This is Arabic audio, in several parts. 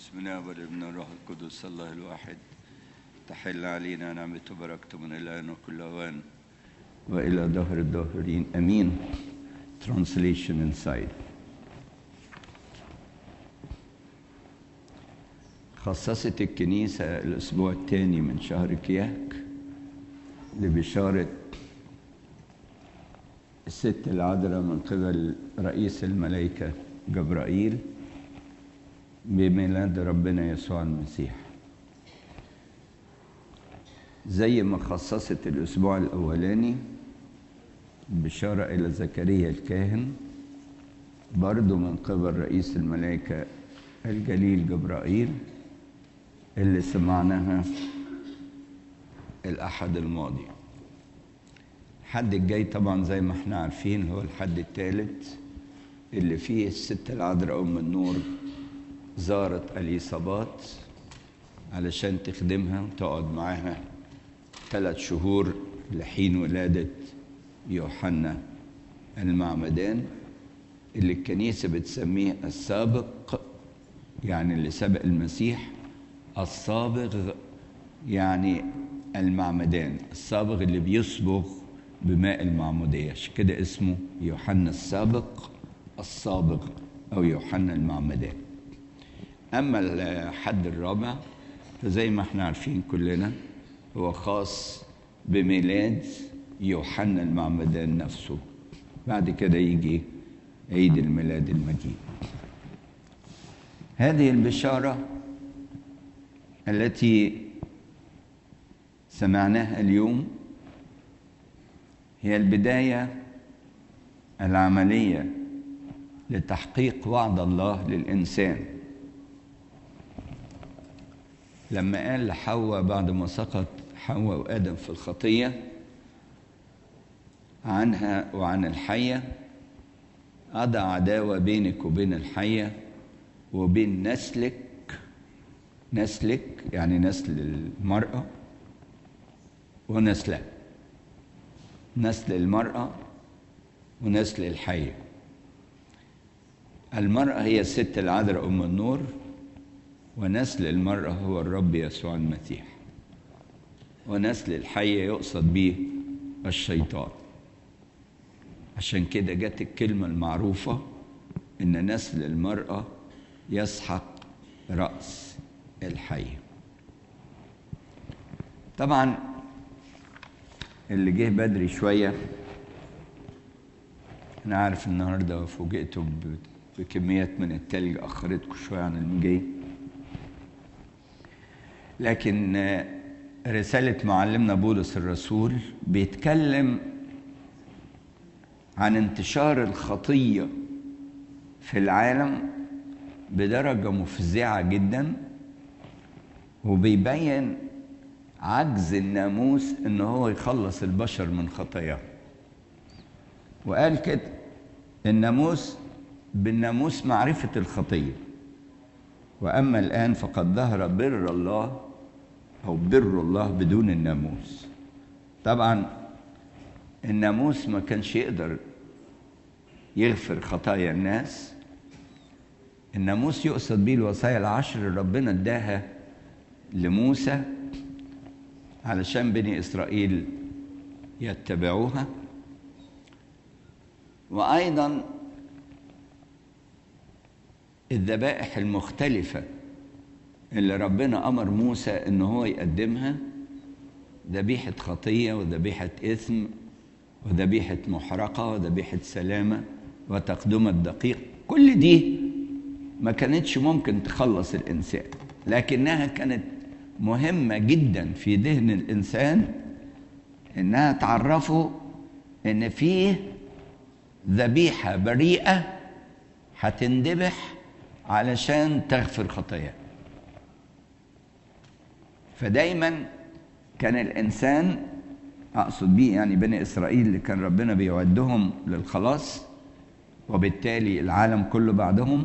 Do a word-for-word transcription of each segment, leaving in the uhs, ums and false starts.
بسم الله والابن والروح القدس الله الواحد. تحل علينا نعمته وبركته من الآن وكل أوان وإلى دهر الداهرين أمين. Translation inside. خصصت الكنيسة الأسبوع الثاني من شهر كياك لبشارة الست العذراء من قبل رئيس الملائكة جبرائيل بميلاد ربنا يسوع المسيح. زي ما خصصت الأسبوع الأولاني بشارة إلى زكريا الكاهن، برضو من قبل رئيس الملائكة الجليل جبرائيل اللي سمعناها الأحد الماضي. الحد الجاي طبعا زي ما احنا عارفين هو الحد الثالث اللي فيه الست العذراء أم النور زارت اليصابات علشان تخدمها وتقعد معاها ثلاث شهور لحين ولادة يوحنا المعمدان اللي الكنيسة بتسميه السابق، يعني اللي سبق المسيح، الصابغ يعني المعمدان، الصابغ اللي بيصبغ بماء المعمودية، عشان كده اسمه يوحنا السابق الصابغ أو يوحنا المعمدان. أما الحد الرابع فزي ما احنا عارفين كلنا هو خاص بميلاد يوحنا المعمدان نفسه. بعد كده يجي عيد الميلاد المجيد. هذه البشارة التي سمعناها اليوم هي البداية العملية لتحقيق وعد الله للإنسان لما قال لحواء بعد ما سقط حواء وآدم في الخطية عنها وعن الحية: أضع عداوة بينك وبين الحية وبين نسلك. نسلك يعني نسل المرأة ونسلها، نسل المرأة ونسل الحية. المرأة هي الست العذراء أم النور، ونسل المرأة هو الرب يسوع المسيح، ونسل الحية يقصد به الشيطان. عشان كده جت الكلمة المعروفة إن نسل المرأة يسحق رأس الحية. طبعا اللي جه بدري شوية، أنا عارف النهاردة فوجئتوا بكميات من التلج أخرتكم شوية عن المجي، لكن رسالة معلمنا بولس الرسول بيتكلم عن انتشار الخطية في العالم بدرجة مفزعة جدا، وبيبين عجز الناموس إن هو يخلص البشر من خطاياه. وقال كده: الناموس بالناموس معرفة الخطية، وأما الآن فقد ظهر بر الله أو بر الله بدون الناموس. طبعا الناموس ما كانش يقدر يغفر خطايا الناس. الناموس يقصد به الوصايا العشر اللي ربنا اداها لموسى علشان بني إسرائيل يتبعوها، وأيضا الذبائح المختلفة اللي ربنا أمر موسى إن هو يقدمها: ذبيحة خطية وذبيحة إثم وذبيحة محرقة وذبيحة سلامة وتقدمة دقيق. كل دي ما كانتش ممكن تخلص الإنسان، لكنها كانت مهمة جدا في ذهن الإنسان إنها تعرفه إن فيه ذبيحة بريئة هتندبح علشان تغفر خطاياه. فدايما كان الإنسان، أقصد بيه يعني بني إسرائيل اللي كان ربنا بيعدهم للخلاص وبالتالي العالم كله بعدهم،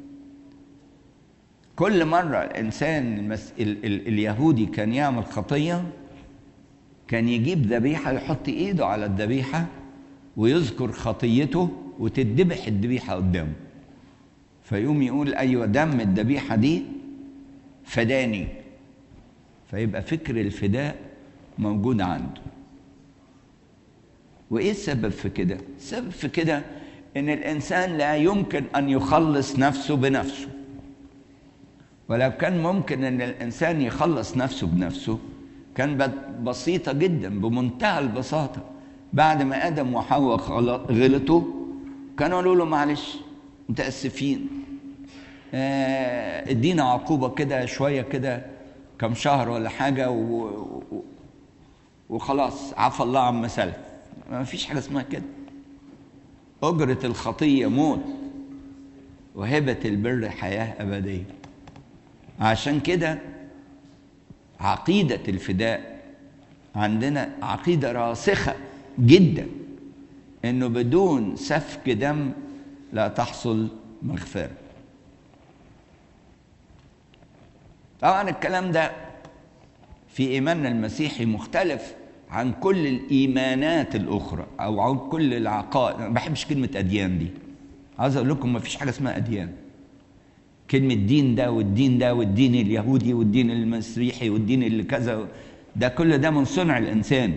كل مرة الإنسان المس... ال... ال... اليهودي كان يعمل خطية كان يجيب ذبيحة، يحط إيده على الذبيحة ويذكر خطيته وتدبح الذبيحة قدامه، فيقوم يقول: أيوة دم الذبيحة دي فداني. فيبقى فكر الفداء موجود عنده. وإيه السبب في كده؟ السبب في كده إن الإنسان لا يمكن أن يخلص نفسه بنفسه. ولو كان ممكن أن الإنسان يخلص نفسه بنفسه كان بسيطة جدا، بمنتهى البساطة. بعد ما آدم وحواء غلطوا كانوا قالوا له معلش متأسفين، آه ادينا عقوبة كده شوية كده كم شهر ولا حاجة و... و... وخلاص عفى الله عما سلف. ما فيش حاجة اسمها كده. أجرة الخطية موت، وهبة البر حياة أبدية. عشان كده عقيدة الفداء عندنا عقيدة راسخة جدا، إنه بدون سفك دم لا تحصل مغفرة. طبعا الكلام ده في إيماننا المسيحي مختلف عن كل الإيمانات الأخرى أو عن كل العقائد. أنا ما بحبش كلمة أديان دي. عاوز أقول لكم ما فيش حاجة اسمها أديان. كلمة دين ده والدين ده والدين اليهودي والدين المسيحي والدين اللي كذا، ده كل ده من صنع الإنسان.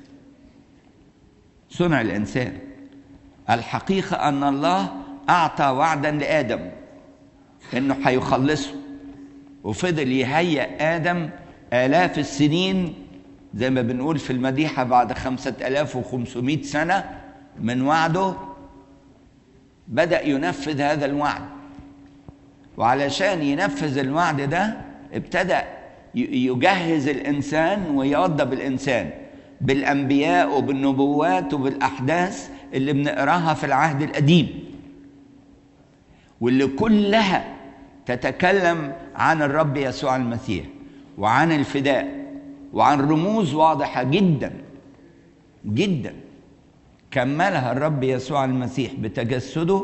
صنع الإنسان. الحقيقة أن الله أعطى وعدا لآدم إنه هيخلصه، وفضل يهيئ آدم آلاف السنين زي ما بنقول في المديحة بعد خمسة آلاف وخمسمائة سنة من وعده بدأ ينفذ هذا الوعد. وعلشان ينفذ الوعد ده ابتدأ يجهز الإنسان ويوضب الإنسان بالأنبياء وبالنبوات وبالأحداث اللي بنقراها في العهد القديم، واللي كلها تتكلم عن الرب يسوع المسيح وعن الفداء وعن رموز واضحة جدا جدا كملها الرب يسوع المسيح بتجسده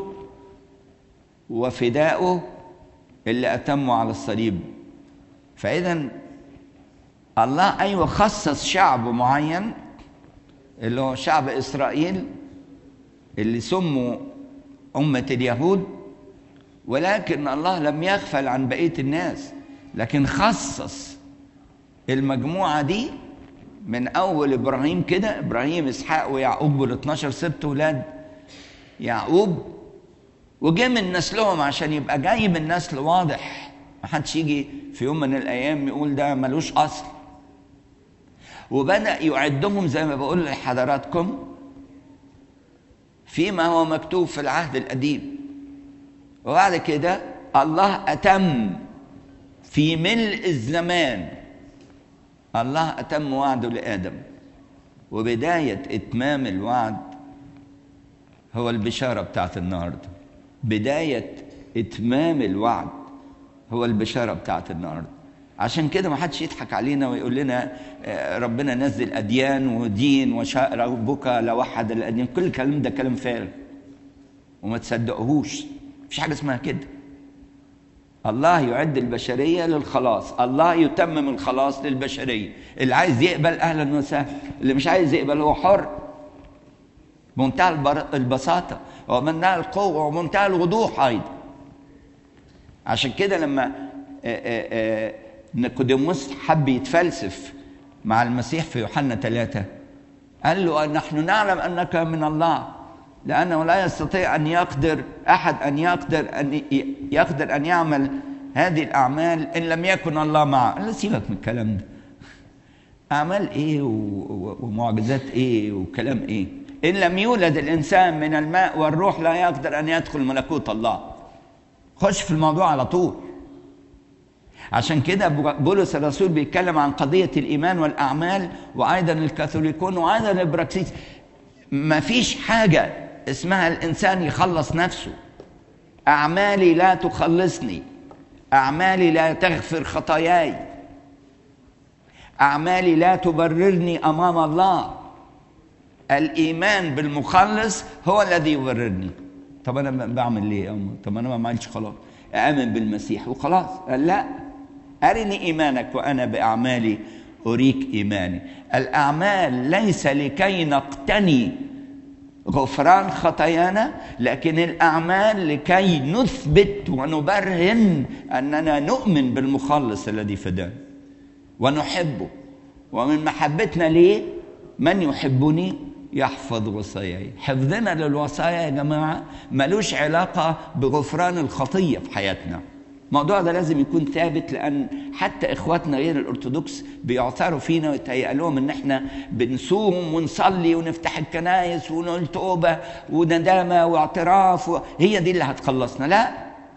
وفدائه اللي أتمه على الصليب. فإذا الله أيوة خصص شعب معين اللي هو شعب إسرائيل اللي سموا أمة اليهود، ولكن الله لم يغفل عن بقية الناس، لكن خصص المجموعة دي من أول إبراهيم كده، إبراهيم إسحاق ويعقوب والاثناشر سبت ولاد يعقوب، وجاء من نسلهم عشان يبقى جاي من نسل واضح، ما حدش يجي في يوم من الأيام يقول ده ملوش أصل. وبدأ يعدهم زي ما بقول لحضراتكم فيما هو مكتوب في العهد القديم. وبعد كده الله أتم في ملء الزمان، الله أتم وعده لآدم، وبداية إتمام الوعد هو البشارة بتاعت النهاردة. بداية إتمام الوعد هو البشارة بتاعت النهاردة. عشان كده ما حدش يضحك علينا ويقول لنا ربنا نزل أديان ودين وشاء ربك لوحد الأديان. كل الكلام ده كلام فارغ وما تصدقوهوش. مفيش حاجة اسمها كده. الله يعد البشرية للخلاص، الله يتمم الخلاص للبشرية. اللي عايز يقبل أهلا وسهلا، اللي مش عايز يقبل هو حر. بمنتهى البساطة ومنتهى القوة ومنتهى الوضوح أيضا. عشان كده لما نيقوديموس حب يتفلسف مع المسيح في يوحنا ثلاثة قال له نحن نعلم أنك من الله، لأنه لا يستطيع أن يقدر أحد أن يقدر أن يقدر أن يعمل هذه الأعمال إن لم يكن الله معه. لا سيبك من الكلام ده. أعمال إيه ومعجزات إيه وكلام إيه؟ إن لم يولد الإنسان من الماء والروح لا يقدر أن يدخل ملكوت الله. خش في الموضوع على طول. عشان كده بولس الرسول بيتكلم عن قضية الإيمان والأعمال، وأيضا الكاثوليكون وأيضا البراكسيس. ما فيش حاجة اسمها الإنسان يخلص نفسه. أعمالي لا تخلصني، أعمالي لا تغفر خطاياي، أعمالي لا تبررني أمام الله. الإيمان بالمخلص هو الذي يبررني. طب أنا بعمل ليه يا أم؟ طب أنا ما عملتش خلاص، آمن بالمسيح وخلاص. قال لا، أرني إيمانك وأنا بأعمالي أريك إيماني. الأعمال ليس لكي نقتني غفران خطايانا، لكن الأعمال لكي نثبت ونبرهن أننا نؤمن بالمخلص الذي فدانا ونحبه، ومن محبتنا ليه من يحبني يحفظ وصاياي. حفظنا للوصايا يا جماعة ملوش علاقة بغفران الخطية في حياتنا. الموضوع ده لازم يكون ثابت، لأن حتى إخواتنا غير الأرثوذكس بيعثروا فينا ويتهيأ لهم إن إحنا بنصوم ونصلي ونفتح الكنائس ونقول توبة وندامة واعتراف و... هي دي اللي هتخلصنا. لا،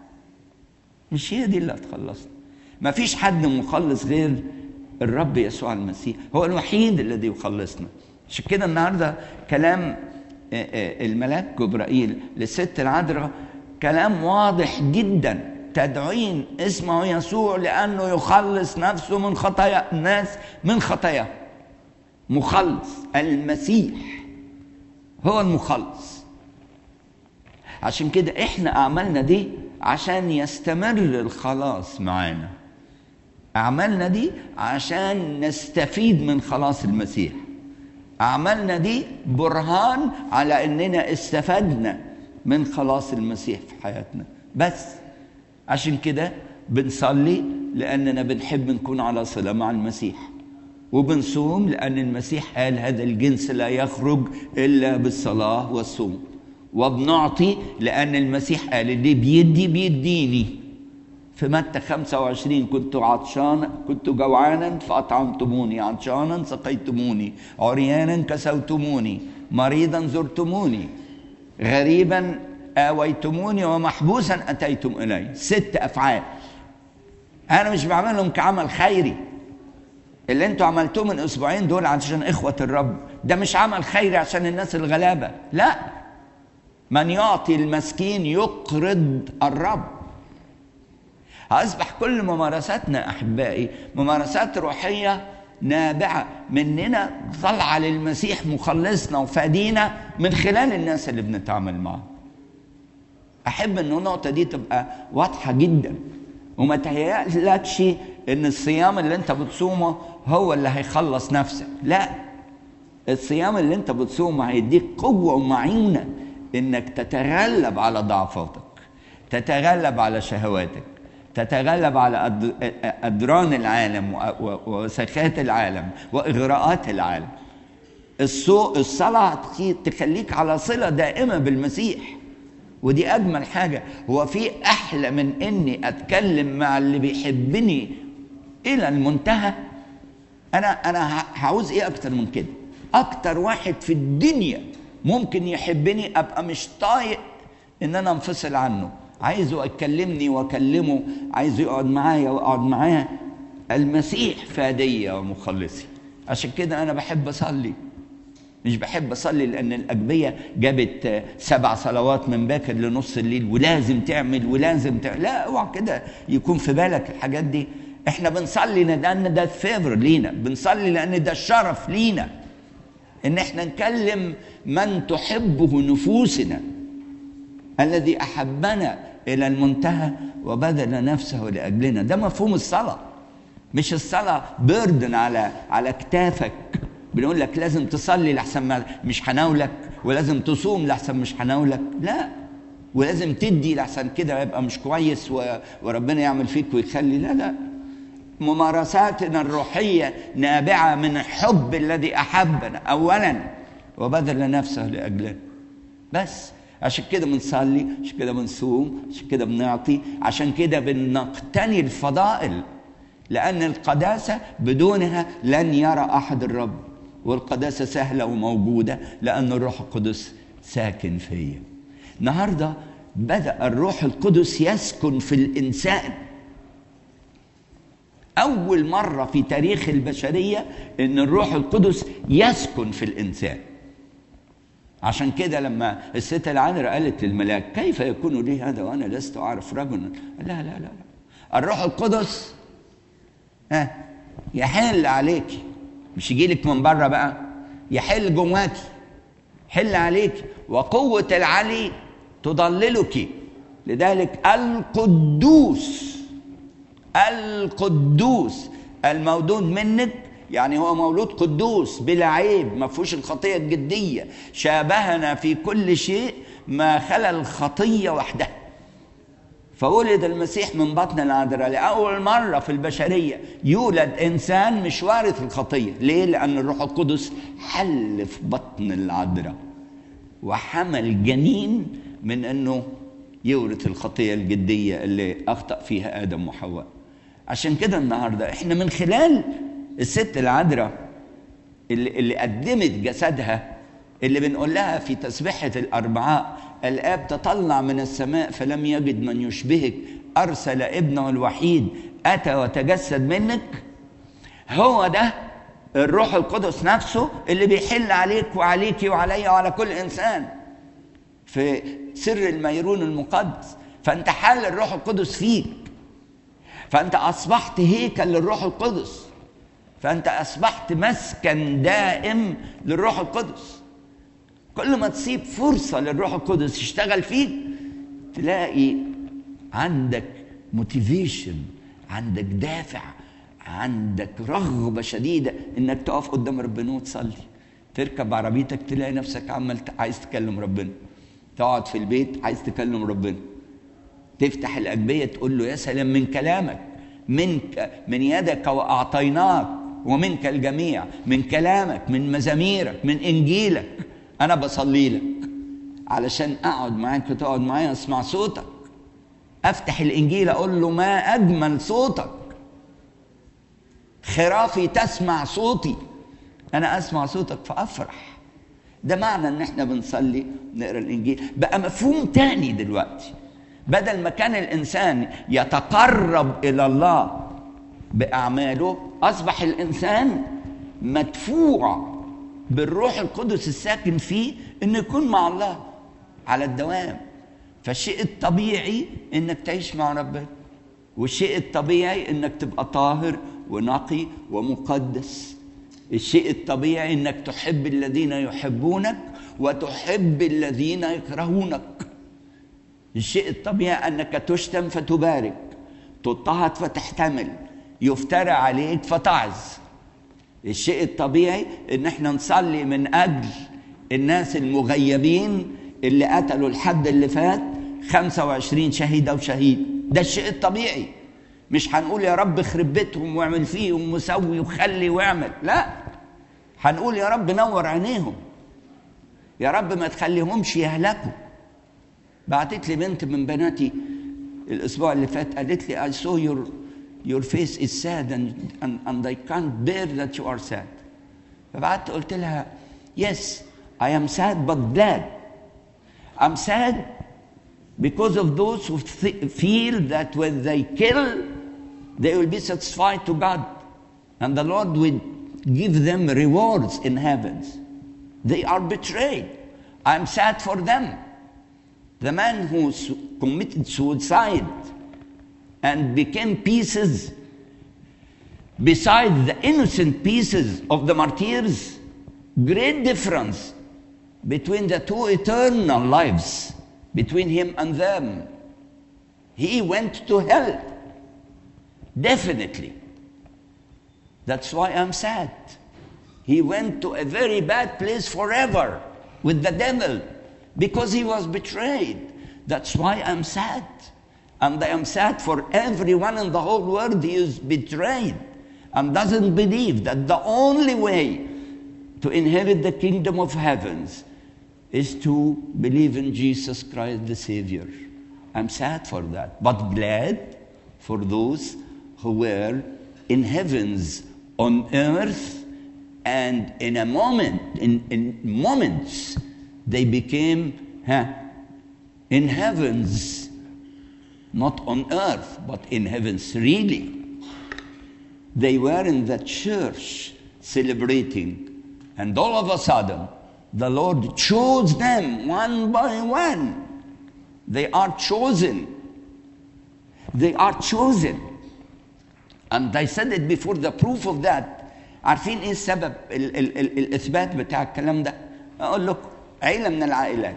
مش هي دي اللي هتخلصنا. ما فيش حد مخلص غير الرب يسوع المسيح، هو الوحيد الذي يخلصنا. عشان كده النهارده كلام الملاك جبرائيل للست العذراء كلام واضح جدا: تدعين اسمه يسوع لأنه يخلص نفسه من خطايا الناس، من خطايا. مخلص، المسيح هو المخلص. عشان كده احنا أعمالنا دي عشان يستمر الخلاص معانا، أعمالنا دي عشان نستفيد من خلاص المسيح، أعمالنا دي برهان على أننا استفدنا من خلاص المسيح في حياتنا. بس عشان كده بنصلي لأننا بنحب نكون على صلة مع المسيح، وبنصوم لأن المسيح قال هذا الجنس لا يخرج إلا بالصلاة والصوم، وبنعطي لأن المسيح قال اللي بيدي بيديني. في متى خمسة وعشرين كنت عطشانا كنت جوعانا فأطعمتموني، عطشانا سقيتموني، عريانا كسوتموني، مريضا زرتموني، غريبا آويتموني، ومحبوسا أتيتم إلي. ست أفعال أنا مش بعملهم كعمل خيري. اللي انتوا عملتوه من أسبوعين دول عشان إخوة الرب ده مش عمل خيري عشان الناس الغلابة، لا. من يعطي المسكين يقرض الرب. هأصبح كل ممارساتنا أحبائي ممارسات روحية نابعة مننا، طلع للمسيح مخلصنا وفادينا من خلال الناس اللي بنتعامل معهم. أحب أن النقطة دي تبقى واضحة جدا، وما تهيألكش أن الصيام اللي أنت بتصومه هو اللي هيخلص نفسك. لا، الصيام اللي أنت بتصومه هيديك قوة ومعونة أنك تتغلب على ضعفاتك، تتغلب على شهواتك، تتغلب على أدران العالم وسخات العالم وإغراءات العالم. الصلاة تخليك على صلة دائمة بالمسيح، ودي أجمل حاجة. هو في أحلى من إني أتكلم مع اللي بيحبني إلى المنتهى؟ أنا أنا هعوز إيه أكتر من كده؟ أكتر واحد في الدنيا ممكن يحبني أبقى مش طايق إن أنا انفصل عنه، عايزه أكلمني وأكلمه، عايزه يقعد معايا وأقعد معاه. المسيح فادي ومخلصي. عشان كده أنا بحب أصلي. مش بحب أصلي لأن الأجبية جابت سبع صلوات من باكر لنص الليل ولازم تعمل ولازم تعمل. لا، اوعى كده يكون في بالك الحاجات دي. احنا بنصلي لأن ده فيفر لينا، بنصلي لأن ده الشرف لينا إن احنا نكلم من تحبه نفوسنا، الذي أحبنا إلى المنتهى وبذل نفسه لأجلنا. ده مفهوم الصلاة. مش الصلاة بردن على على كتافك، بنقول لك لازم تصلي لحسن ما مش هناولك، ولازم تصوم لحسن مش هناولك. لا، ولازم تدي لحسن كده يبقى مش كويس وربنا يعمل فيك ويخلي. لا لا، ممارساتنا الروحية نابعة من الحب الذي أحبنا أولا وبذل نفسه لأجلنا. بس عشان كده بنصلي، عشان كده بنصوم، عشان كده بنعطي، عشان كده بنقتني الفضائل، لأن القداسة بدونها لن يرى أحد الرب. والقداسة سهلة وموجودة لأن الروح القدس ساكن فيا. النهاردة بدأ الروح القدس يسكن في الإنسان. أول مرة في تاريخ البشرية إن الروح القدس يسكن في الإنسان. عشان كده لما الست العذراء قالت للملاك كيف يكون لي هذا وأنا لست أعرف رجلا؟ لا لا لا لا، الروح القدس ها يحل عليك، مش يجيلك من بره بقى، يحل جواكي، حل عليك، وقوة العلي تضللك. لذلك القدوس القدوس المولود منك يعني هو مولود قدوس بلا عيب، ما فيهوش الخطية الجدية، شابهنا في كل شيء ما خلا الخطية وحدها. فولد المسيح من بطن العذراء، لأول مرة في البشرية يولد إنسان مش وارث الخطية. ليه؟ لأن الروح القدس حل في بطن العذراء وحمل جنين من أنه يورث الخطية الجدية اللي أخطأ فيها آدم وحواء. عشان كده النهاردة إحنا من خلال الست العذراء اللي, اللي قدمت جسدها، اللي بنقول لها في تسبيحة الأربعاء: الآب تطلع من السماء فلم يجد من يشبهك، أرسل ابنه الوحيد أتى وتجسد منك. هو ده الروح القدس نفسه اللي بيحل عليك وعليكي وعلي وعلى كل إنسان في سر الميرون المقدس. فأنت حل الروح القدس فيك، فأنت أصبحت هيكل للروح القدس، فأنت أصبحت مسكن دائم للروح القدس. كل ما تسيب فرصة للروح القدس يشتغل فيك تلاقي عندك موتيفيشن، عندك دافع، عندك رغبة شديدة انك تقف قدام ربنا وتصلي. تركب عربيتك تلاقي نفسك عمال عايز تكلم ربنا، تقعد في البيت عايز تكلم ربنا، تفتح الأجبية تقول له يا سلام من كلامك، منك من يدك وأعطيناك ومنك الجميع، من كلامك، من مزاميرك، من إنجيلك أنا بصلي لك علشان أقعد معاك وتقعد معايا أسمع صوتك. أفتح الإنجيل أقول له ما أجمل صوتك، خرافي تسمع صوتي، أنا أسمع صوتك فأفرح. ده معنى إن إحنا بنصلي نقرأ الإنجيل. بقى مفهوم تاني دلوقتي، بدل ما كان الإنسان يتقرب إلى الله بأعماله، أصبح الإنسان مدفوع بالروح القدس الساكن فيه إنه يكون مع الله على الدوام. فالشيء الطبيعي إنك تعيش مع ربنا، والشيء الطبيعي إنك تبقى طاهر ونقي ومقدس. الشيء الطبيعي إنك تحب الذين يحبونك وتحب الذين يكرهونك. الشيء الطبيعي أنك تشتم فتبارك، تضطهد فتحتمل، يفترى عليك فتعظ. الشيء الطبيعي ان احنا نصلي من اجل الناس المغيبين اللي قتلوا الحد اللي فات خمسة وعشرين شهيدة وشهيد. ده الشيء الطبيعي. مش هنقول يا رب خرب بيتهم واعمل فيهم وسوي وخلي واعمل، لا، هنقول يا رب نور عينيهم، يا رب ما تخليهمش يهلكوا. بعتت لي بنت من بناتي الاسبوع اللي فات قالت لي I saw your your face is sad and, and, and I can't bear that you are sad. فبعدت قلت لها yes I am sad but glad. I'm sad because of those who th- feel that when they kill they will be satisfied to God and the Lord will give them rewards in heavens. They are betrayed. I'm sad for them. The man who su- committed suicide and became pieces beside the innocent pieces of the martyrs, great difference between the two eternal lives, between him and them. He went to hell, definitely. That's why I'm sad. He went to a very bad place forever with the devil because he was betrayed. That's why I'm sad. And I am sad for everyone in the whole world who is betrayed and doesn't believe that the only way to inherit the kingdom of heavens is to believe in Jesus Christ the Savior. I'm sad for that, but glad for those who were in heavens on earth, and in a moment, in, in moments, they became huh, in heavens. Not on earth, but in heavens, really. They were in the church celebrating, and all of a sudden, the Lord chose them one by one. They are chosen. They are chosen. And I said it before, the proof of that. عارفين ايه السبب ال- ال- ال- الإثبات بتاع الكلام ده؟ أقول لكم، عيلة من العائلات،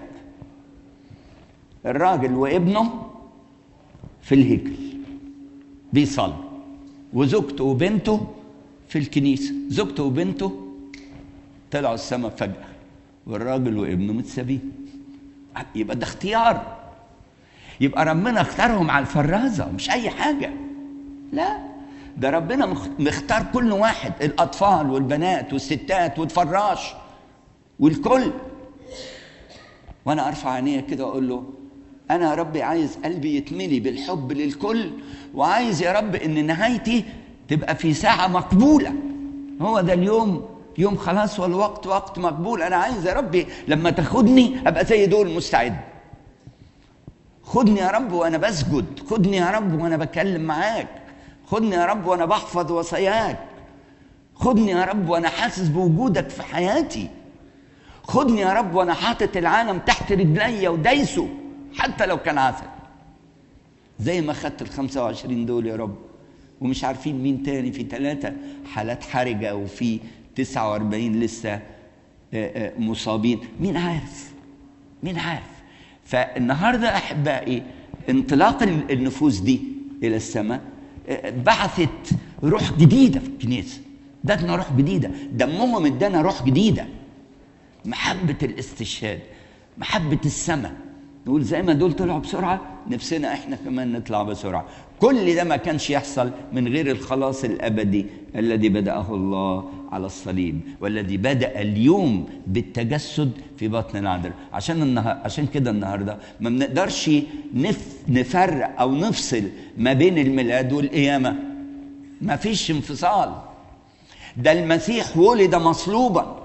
الراجل وابنه في الهيكل بيصلي، وزوجته وبنته في الكنيسة، زوجته وبنته طلعوا السماء فجأة والراجل وابنه متسابين. يبقى ده اختيار، يبقى ربنا اختارهم على الفرازة مش أي حاجة، لا ده ربنا مختار كل واحد، الأطفال والبنات والستات والفراش والكل. وأنا أرفع عينيا كده وأقول له أنا يا ربي عايز قلبي يتملي بالحب للكل، وعايز يا رب إن نهايتي تبقى في ساعة مقبولة. هو ده اليوم يوم خلاص والوقت وقت مقبول. أنا عايز يا ربي لما تاخدني أبقى زي دول مستعد. خدني يا رب وأنا بسجد، خدني يا رب وأنا بكلم معاك، خدني يا رب وأنا بحفظ وصاياك، خدني يا رب وأنا حاسس بوجودك في حياتي، خدني يا رب وأنا حاطط العالم تحت رجلي ودايسه حتى لو كان عسل، زي ما خدت الخمسة وعشرين دول يا رب. ومش عارفين مين تاني، في ثلاثة حالات حرجة وفي تسعة وأربعين لسه مصابين، مين عارف مين عارف. فالنهاردة أحبائي انطلاق النفوس دي إلى السماء بعثت روح جديدة في الكنيسة، ادتنا روح جديدة، دمهم ادانا روح جديدة، محبة الاستشهاد، محبة السماء. نقول زي ما دول طلعوا بسرعة نفسنا احنا كمان نطلع بسرعة. كل ده ما كانش يحصل من غير الخلاص الأبدي الذي بدأه الله على الصليب، والذي بدأ اليوم بالتجسد في بطن العذراء. عشان النهار عشان كده النهارده ما بنقدرش نف نفرق أو نفصل ما بين الميلاد والقيامة، ما فيش انفصال. ده المسيح ولد مصلوبا،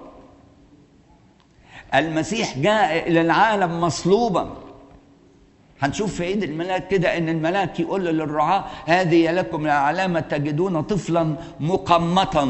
المسيح جاء إلى العالم مصلوبا. هنشوف في عيد الملاك كده ان الملاك يقول للرعاة هذه لكم العلامة، تجدون طفلا مقمطا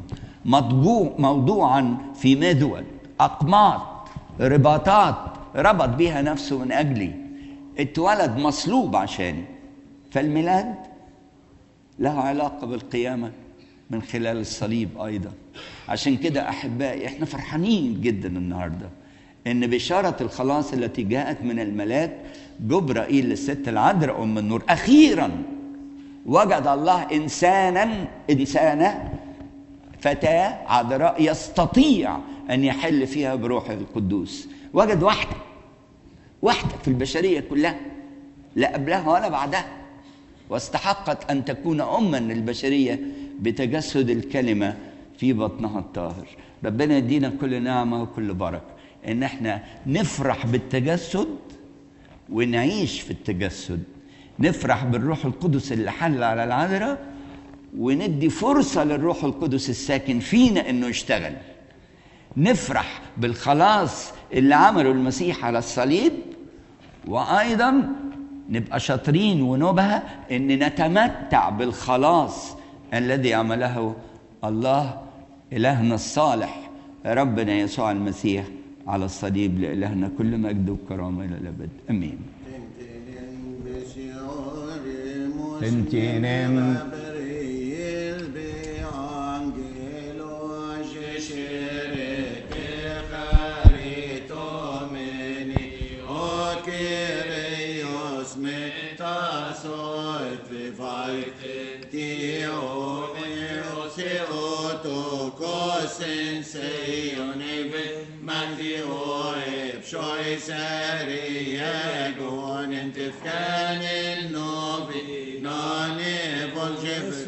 موضوعا في مذود، اقماط رباطات ربط بها نفسه من اجلي، اتولد مصلوب عشاني. فالميلاد له علاقة بالقيامة من خلال الصليب ايضا. عشان كده احبائي احنا فرحانين جدا النهارده ان بشارة الخلاص التي جاءت من الملاك جبرائيل للست العذراء ام النور، اخيرا وجد الله انسانا انسانه فتاه عذراء يستطيع ان يحل فيها بروحه القدوس. وجد واحده واحده في البشريه كلها، لا قبلها ولا بعدها، واستحقت ان تكون اما للبشريه بتجسد الكلمه في بطنها الطاهر. ربنا يدينا كل نعمه وكل بركه ان احنا نفرح بالتجسد ونعيش في التجسد، نفرح بالروح القدس اللي حل على العذراء، وندي فرصة للروح القدس الساكن فينا انه يشتغل. نفرح بالخلاص اللي عمله المسيح على الصليب، وايضا نبقى شاطرين ونبهة ان نتمتع بالخلاص الذي عمله الله إلهنا الصالح ربنا يسوع المسيح على الصليب. لإلهنا كل مجد وكرامة إلى الأبد، آمين. تنتينم شوي ساري يقون انت فكان النوبي ناني بولجف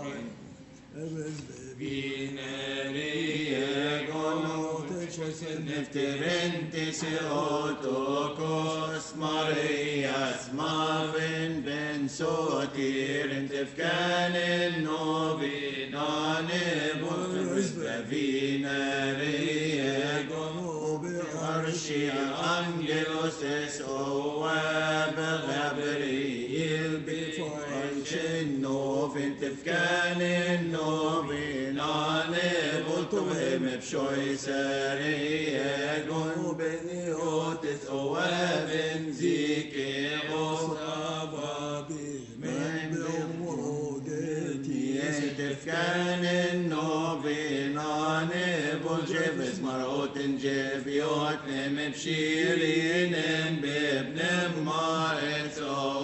بيناري يقون نفتر انت سيوتوكوس ماريا اسما بن بن سوتير انت فكان النوبي ناني بولجف بيناري يقون أرشي أنجلوس أواب غبريل بفرش النوف انت فكان النوف ناني بلطوهم بشوي ساري يقول بني أوتس أواب زيكي غصابا من بمرودتي انت فكان النوف ناني بلجفز مرأوت جيب يوتنم بشيرين بابن مارس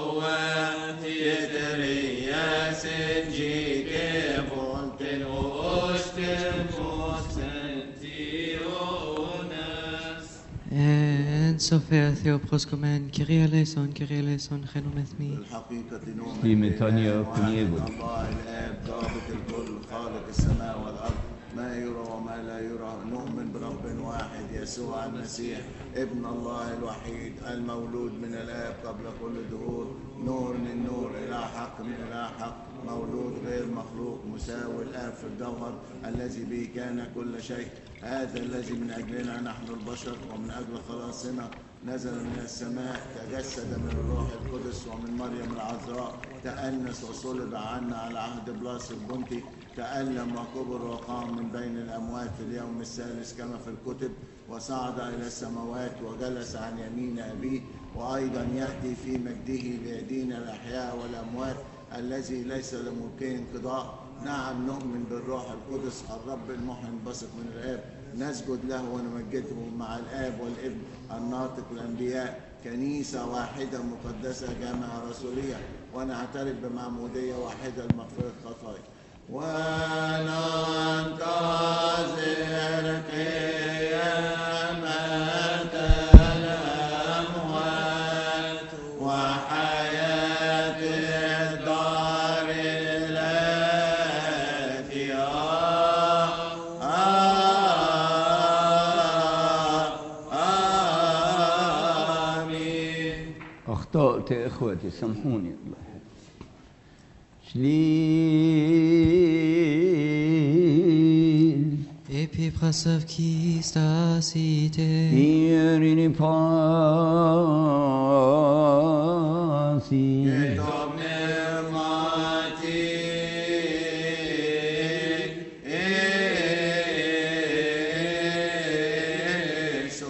أوات يدري يا سنجي كيف انتن Sofer Theoproskomen, Kyrie eleison, Kyrie eleison, Chenom ethmi. بالحقيقة نؤمن لميتانيا بإله واحد، كونيبل. الله الآب ضابط الكل خالق السماء والأرض ما يرى وما لا يرى. نؤمن برب واحد يسوع المسيح ابن الله الوحيد المولود من الآب قبل كل دهور، نور من نور، إله حق من إله حق، مولود غير مخلوق، مساوي الآب في الجوهر، الذي به كان كل شيء. هذا الذي من أجلنا نحن البشر ومن أجل خلاصنا نزل من السماء، تجسد من الروح القدس ومن مريم العذراء، تأنس وصلب عنا على عهد بلاس البنطي، تألم وكبر وقام من بين الأموات في اليوم الثالث كما في الكتب، وصعد إلى السماوات وجلس عن يمين أبيه، وأيضا يأتي في مجده ليدين الأحياء والأموات، الذي ليس لملكه انقضاء. نعم نؤمن بالروح القدس الرب المحيي البسط من الآب، نسجد له ونمجده مع الآب والابن الناطق الأنبياء، كنيسة واحدة مقدسة جامعة رسولية، ونعترف بمعمودية واحدة لمغفرة الخطايا، وننتظر قيامة الأموات وحياة الدار الآتية. آمين. أخطأت يا إخوتي سامحوني. الله شليل Epi prasav ki stasite. إيريني